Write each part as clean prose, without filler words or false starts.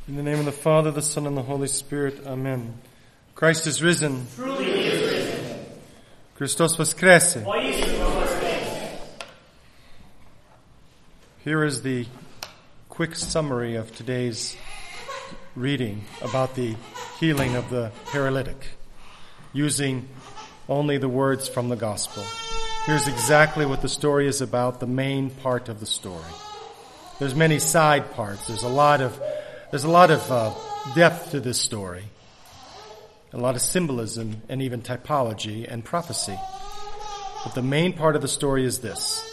In the name of the Father, the Son, and the Holy Spirit. Amen. Christ is risen. Truly he is risen. Christos voskreσε. Here is the quick summary of today's reading about the healing of the paralytic, using only the words from the gospel. Here's exactly what the story is about, the main part of the story. There's many side parts. There's a lot of depth to this story, a lot of symbolism and even typology and prophecy. But the main part of the story is this: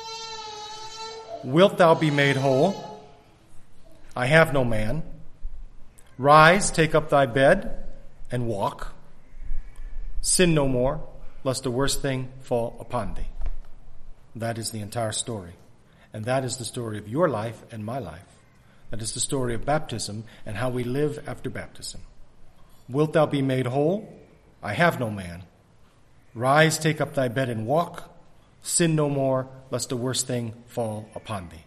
wilt thou be made whole? I have no man. Rise, take up thy bed, and walk. Sin no more, lest a worse thing fall upon thee. That is the entire story. And that is the story of your life and my life. That is the story of baptism and how we live after baptism. Wilt thou be made whole? I have no man. Rise, take up thy bed, and walk. Sin no more, lest a worse thing fall upon thee.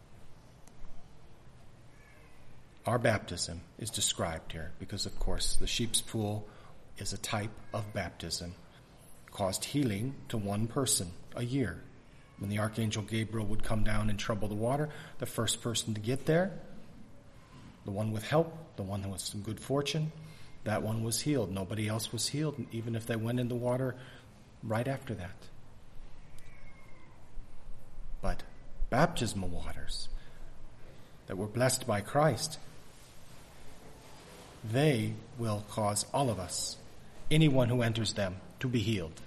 Our baptism is described here because, of course, the sheep's pool is a type of baptism. It caused healing to one person a year. When the Archangel Gabriel would come down and trouble the water, the first person to get there, the one with help, the one who had some good fortune, that one was healed. Nobody else was healed, even if they went in the water right after that. But baptismal waters that were blessed by Christ, they will cause all of us, anyone who enters them, to be healed.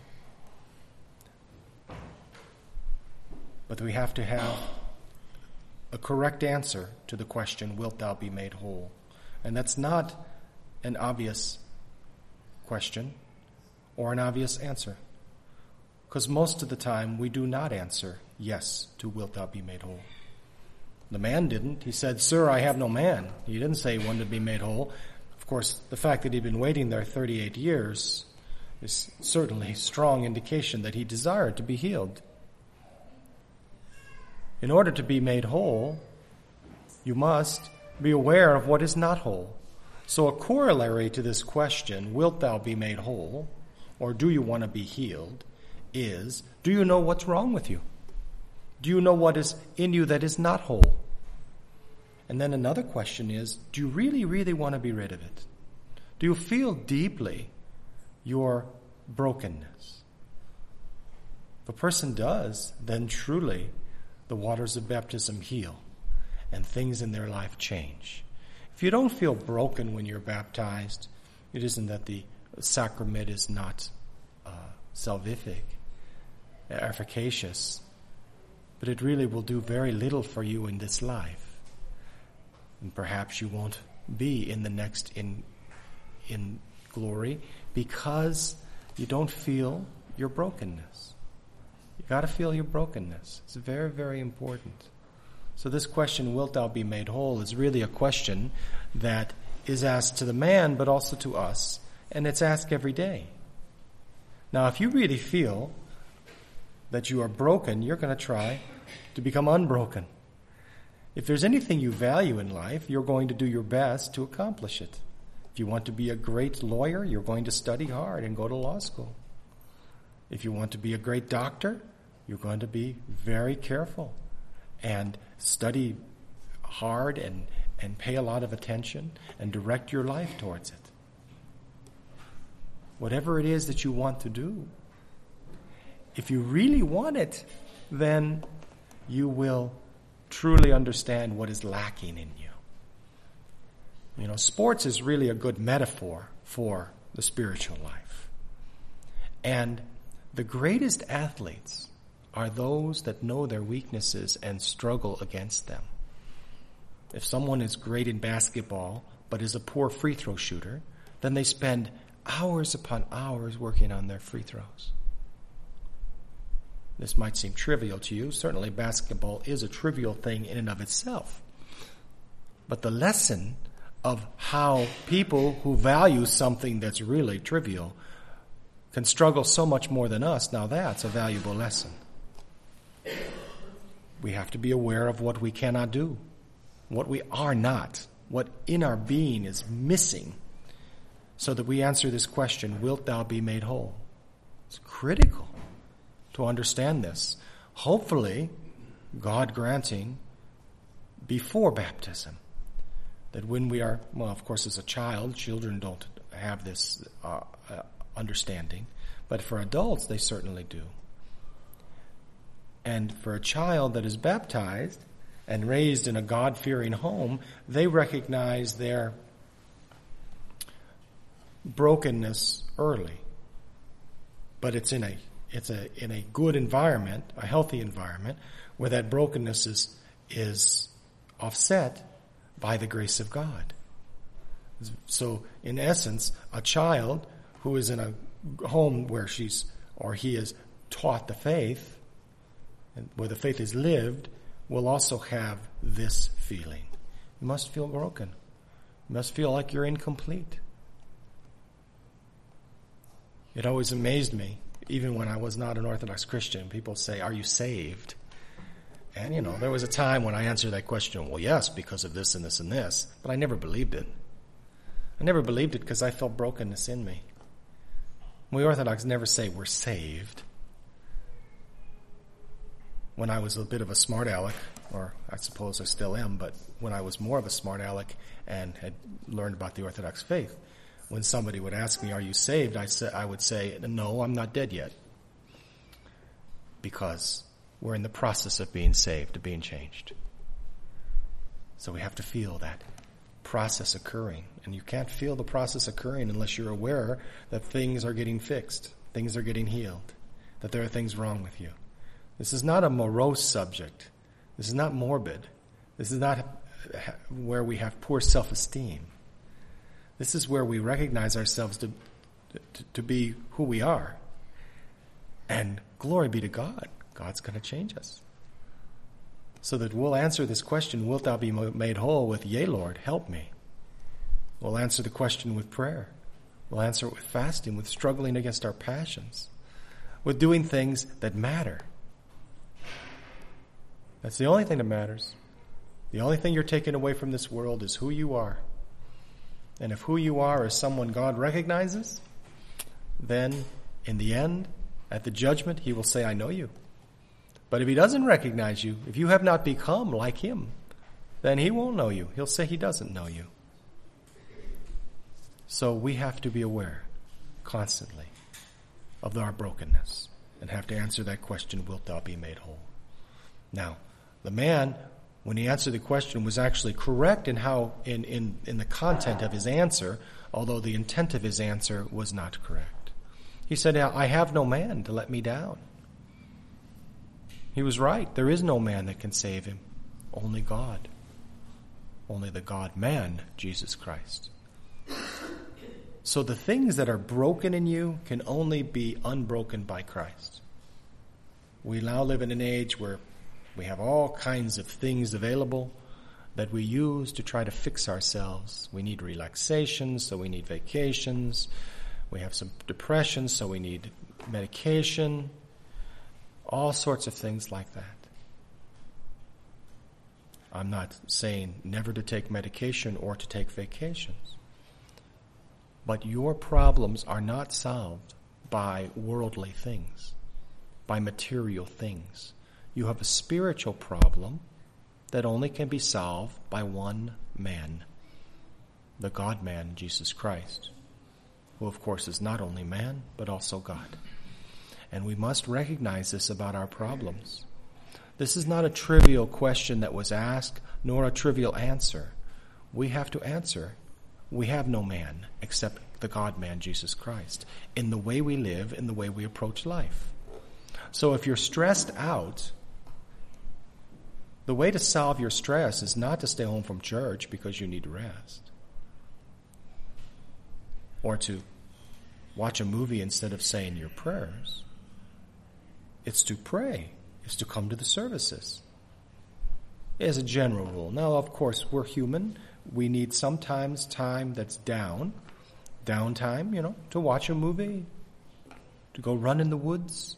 But we have to have a correct answer to the question, wilt thou be made whole? And that's not an obvious question or an obvious answer. Because most of the time we do not answer yes to wilt thou be made whole. The man didn't. He said, Sir, I have no man. He didn't say he wanted to be made whole. Of course, the fact that he'd been waiting there 38 years is certainly a strong indication that he desired to be healed. In order to be made whole, you must be aware of what is not whole. So a corollary to this question, wilt thou be made whole, or do you want to be healed, is, do you know what's wrong with you? Do you know what is in you that is not whole? And then another question is, do you really, really want to be rid of it? Do you feel deeply your brokenness? If a person does, then truly the waters of baptism heal and things in their life change. If you don't feel broken when you're baptized, it isn't that the sacrament is not salvific, efficacious, but it really will do very little for you in this life. And perhaps you won't be in the next in glory because you don't feel your brokenness. You got to feel your brokenness. It's very, very important. So this question, wilt thou be made whole, is really a question that is asked to the man, but also to us, and it's asked every day. Now, if you really feel that you are broken, you're going to try to become unbroken. If there's anything you value in life, you're going to do your best to accomplish it. If you want to be a great lawyer, you're going to study hard and go to law school. If you want to be a great doctor, you're going to be very careful and study hard and pay a lot of attention and direct your life towards it. Whatever it is that you want to do, if you really want it, then you will truly understand what is lacking in you. You know, sports is really a good metaphor for the spiritual life. And the greatest athletes are those that know their weaknesses and struggle against them. If someone is great in basketball but is a poor free throw shooter, then they spend hours upon hours working on their free throws. This might seem trivial to you. Certainly basketball is a trivial thing in and of itself. But the lesson of how people who value something that's really trivial can struggle so much more than us, now that's a valuable lesson. We have to be aware of what we cannot do, what we are not, what in our being is missing so that we answer this question, wilt thou be made whole? It's critical to understand this. Hopefully, God granting, before baptism, that when we are, well, of course, as a child, children don't have this understanding, but for adults, they certainly do. And for a child that is baptized and raised in a God-fearing home, they recognize their brokenness early. But it's in a good environment, a healthy environment, where that brokenness is offset by the grace of God. So, in essence, a child who is in a home where he is taught the faith, and where the faith is lived, will also have this feeling. You must feel broken. You must feel like you're incomplete. It always amazed me, even when I was not an Orthodox Christian, people say, "Are you saved?" And, there was a time when I answered that question, well, yes, because of this and this and this, but I never believed it. I never believed it because I felt brokenness in me. We Orthodox never say we're saved. When I was a bit of a smart aleck, or I suppose I still am, but when I was more of a smart aleck and had learned about the Orthodox faith, when somebody would ask me, "Are you saved?" I would say, "No, I'm not dead yet." Because we're in the process of being saved, of being changed. So we have to feel that process occurring. And you can't feel the process occurring unless you're aware that things are getting fixed, things are getting healed, that there are things wrong with you. This is not a morose subject. This is not morbid. This is not where we have poor self-esteem. This is where we recognize ourselves to be who we are. And glory be to God. God's going to change us. So that we'll answer this question, wilt thou be made whole, with, yea, Lord, help me. We'll answer the question with prayer. We'll answer it with fasting, with struggling against our passions, with doing things that matter. That's the only thing that matters. The only thing you're taking away from this world is who you are. And if who you are is someone God recognizes, then in the end, at the judgment, he will say, I know you. But if he doesn't recognize you, if you have not become like him, then he won't know you. He'll say he doesn't know you. So we have to be aware constantly of our brokenness and have to answer that question, wilt thou be made whole? Now, the man, when he answered the question, was actually correct in how in the content of his answer, although the intent of his answer was not correct. He said, I have no man to let me down. He was right. There is no man that can save him. Only God. Only the God-man, Jesus Christ. So the things that are broken in you can only be unbroken by Christ. We now live in an age where we have all kinds of things available that we use to try to fix ourselves. We need relaxation, so we need vacations. We have some depression, so we need medication. All sorts of things like that. I'm not saying never to take medication or to take vacations. But your problems are not solved by worldly things, by material things. You have a spiritual problem that only can be solved by one man, the God-man, Jesus Christ, who of course is not only man, but also God. And we must recognize this about our problems. This is not a trivial question that was asked, nor a trivial answer. We have to answer. We have no man except the God-man, Jesus Christ, in the way we live, in the way we approach life. So if you're stressed out, the way to solve your stress is not to stay home from church because you need rest, or to watch a movie instead of saying your prayers. It's to pray. It's to come to the services. As a general rule. Now, of course, we're human. We need sometimes time that's downtime, to watch a movie, to go run in the woods.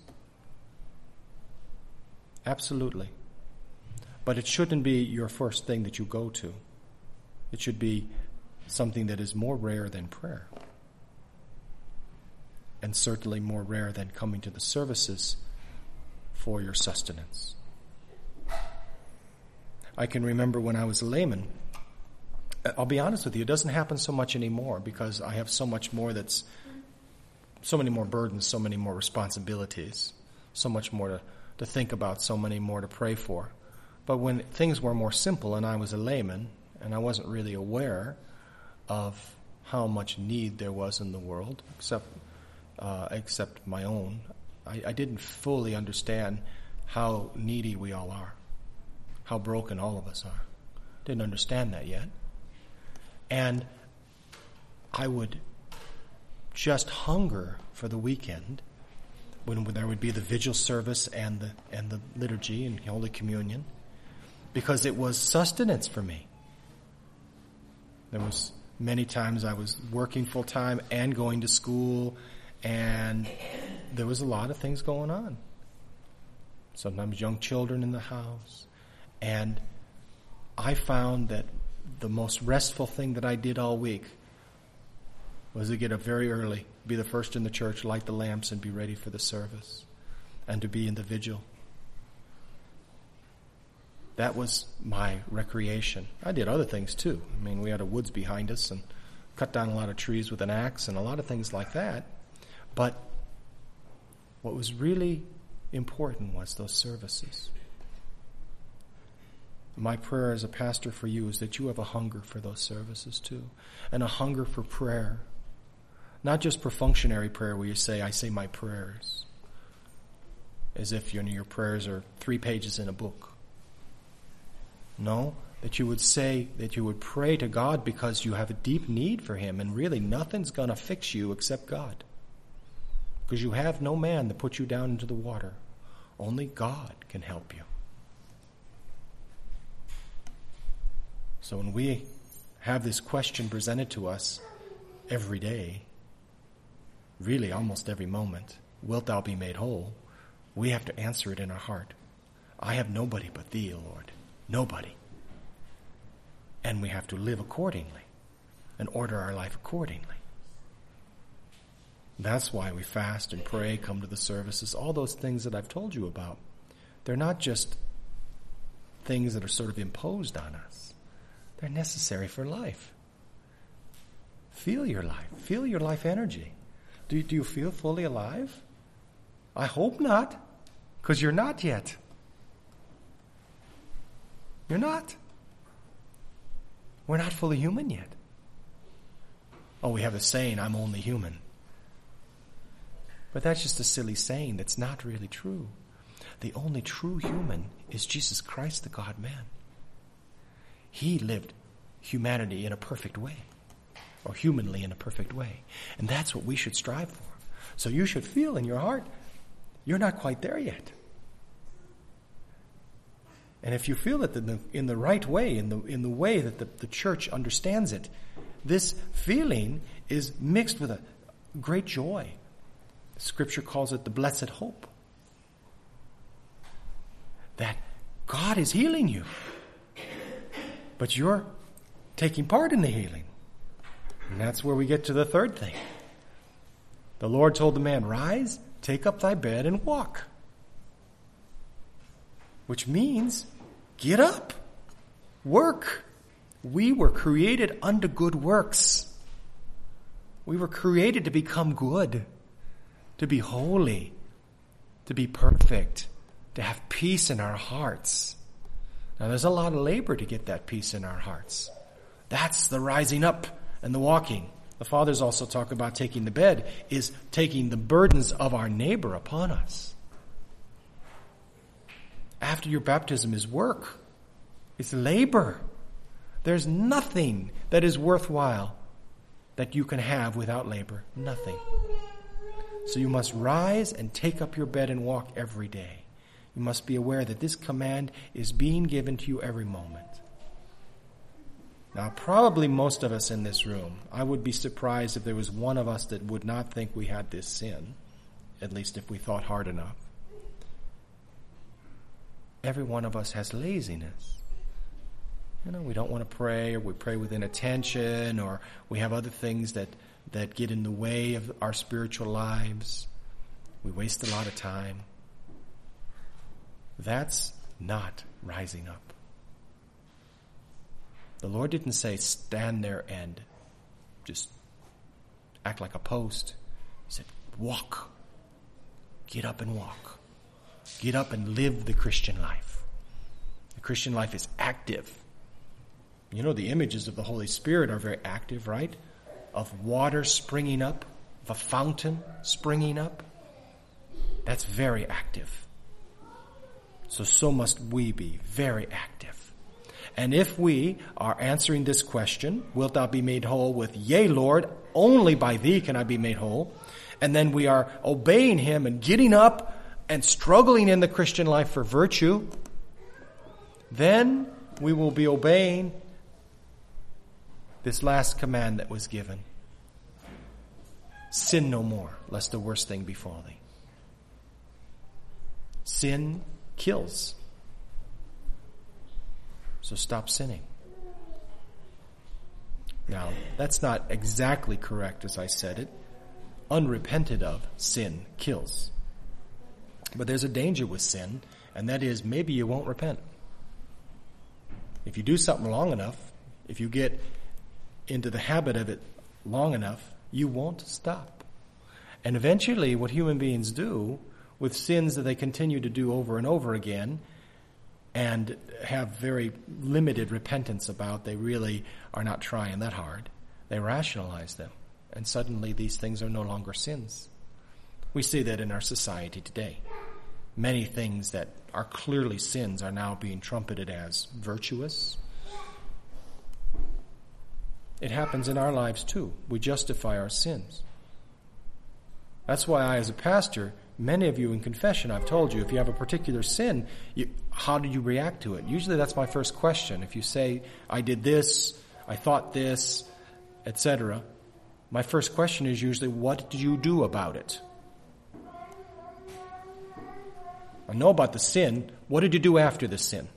Absolutely. But it shouldn't be your first thing that you go to. It should be something that is more rare than prayer. And certainly more rare than coming to the services for your sustenance. I can remember when I was a layman, I'll be honest with you, it doesn't happen so much anymore because I have so much more so many more burdens, so many more responsibilities, so much more to think about, so many more to pray for. But when things were more simple and I was a layman and I wasn't really aware of how much need there was in the world, except my own, I didn't fully understand how needy we all are, how broken all of us are. Didn't understand that yet. And I would just hunger for the weekend when there would be the vigil service and the liturgy and Holy Communion, because it was sustenance for me. There was many times I was working full time and going to school, and there was a lot of things going on. Sometimes young children in the house. And I found that the most restful thing that I did all week was to get up very early, be the first in the church, light the lamps, and be ready for the service, and to be in the vigil. That was my recreation. I did other things too. I mean, we had a woods behind us and cut down a lot of trees with an axe and a lot of things like that. But what was really important was those services. My prayer as a pastor for you is that you have a hunger for those services too, and a hunger for prayer. Not just perfunctory prayer where you say, I say my prayers, as if your prayers are 3 pages in a book. No, that you would say, that you would pray to God because you have a deep need for Him, and really nothing's going to fix you except God. Because you have no man to put you down into the water. Only God can help you. So when we have this question presented to us every day, really almost every moment, wilt thou be made whole? We have to answer it in our heart. I have nobody but thee, O Lord. Nobody. And we have to live accordingly and order our life accordingly. That's why we fast and pray, come to the services, all those things that I've told you about. They're not just things that are sort of imposed on us. They're necessary for life. Feel your life. Feel your life energy. Do you feel fully alive? I hope not, because you're not yet. You're not. We're not fully human yet. Oh, we have a saying, I'm only human. But that's just a silly saying that's not really true. The only true human is Jesus Christ, the God-man. He lived humanity in a perfect way, or humanly in a perfect way. And that's what we should strive for. So you should feel in your heart, you're not quite there yet. And if you feel it in the right way, in the way that the church understands it, this feeling is mixed with a great joy. Scripture calls it the blessed hope. That God is healing you. But you're taking part in the healing. And that's where we get to the third thing. The Lord told the man, rise, take up thy bed and walk. Which means, get up, work. We were created unto good works. We were created to become good, to be holy, to be perfect, to have peace in our hearts. Now, there's a lot of labor to get that peace in our hearts. That's the rising up and the walking. The fathers also talk about taking the bed, is taking the burdens of our neighbor upon us. After your baptism is work. It's labor. There's nothing that is worthwhile that you can have without labor. Nothing. So you must rise and take up your bed and walk every day. You must be aware that this command is being given to you every moment. Now, probably most of us in this room, I would be surprised if there was one of us that would not think we had this sin, at least if we thought hard enough. Every one of us has laziness. We don't want to pray, or we pray with inattention, or we have other things that get in the way of our spiritual lives. We waste a lot of time. That's not rising up. The Lord didn't say stand there and just act like a post. He said walk. Get up and walk. Get up and live the Christian life. The Christian life is active. The images of the Holy Spirit are very active, right? Of water springing up, of a fountain springing up. That's very active. So must we be very active. And if we are answering this question, wilt thou be made whole, with yea, Lord, only by thee can I be made whole, and then we are obeying him and getting up and struggling in the Christian life for virtue, then we will be obeying this last command that was given. Sin no more, lest the worst thing befall thee. Sin kills. So stop sinning. Now, that's not exactly correct as I said it. Unrepented of sin kills. But there's a danger with sin, and that is maybe you won't repent. If you do something long enough, if you get into the habit of it long enough, you won't stop. And eventually what human beings do with sins that they continue to do over and over again and have very limited repentance about, they really are not trying that hard. They rationalize them. And suddenly these things are no longer sins. We see that in our society today. Many things that are clearly sins are now being trumpeted as virtuous. It happens in our lives too. We justify our sins. That's why I, as a pastor, many of you in confession, I've told you, if you have a particular sin, how do you react to it? Usually that's my first question. If you say, I did this, I thought this, etc., my first question is usually, what did you do about it? I know about the sin. What did you do after the sin?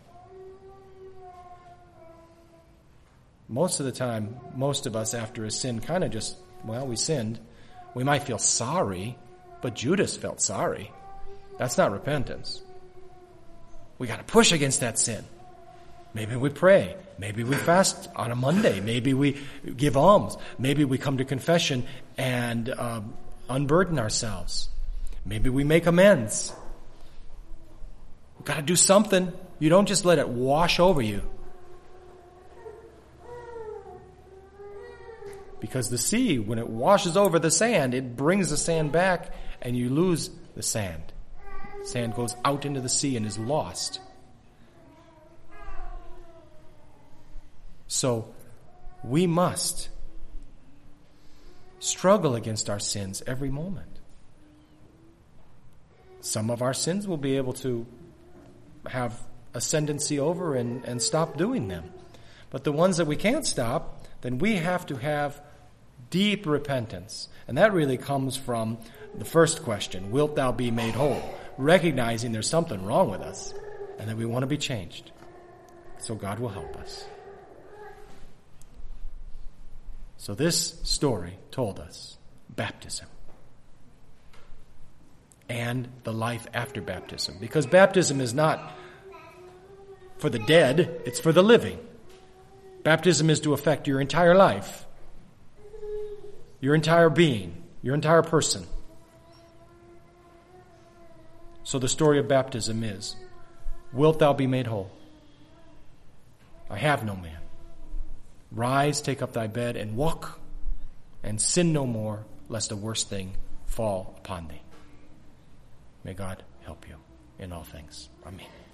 Most of the time, most of us after a sin kind of just, we sinned. We might feel sorry, but Judas felt sorry. That's not repentance. We got to push against that sin. Maybe we pray. Maybe we fast on a Monday. Maybe we give alms. Maybe we come to confession and unburden ourselves. Maybe we make amends. We've got to do something. You don't just let it wash over you. Because the sea, when it washes over the sand, it brings the sand back and you lose the sand. Sand goes out into the sea and is lost. So we must struggle against our sins every moment. Some of our sins we'll be able to have ascendancy over and stop doing them. But the ones that we can't stop, then we have to have deep repentance. And that really comes from the first question, wilt thou be made whole? Recognizing there's something wrong with us and that we want to be changed. So God will help us. So this story told us baptism and the life after baptism. Because baptism is not for the dead, it's for the living. Baptism is to affect your entire life, your entire being, your entire person. So the story of baptism is, wilt thou be made whole? I have no man. Rise, take up thy bed, and walk, and sin no more, lest a worse thing fall upon thee. May God help you in all things. Amen.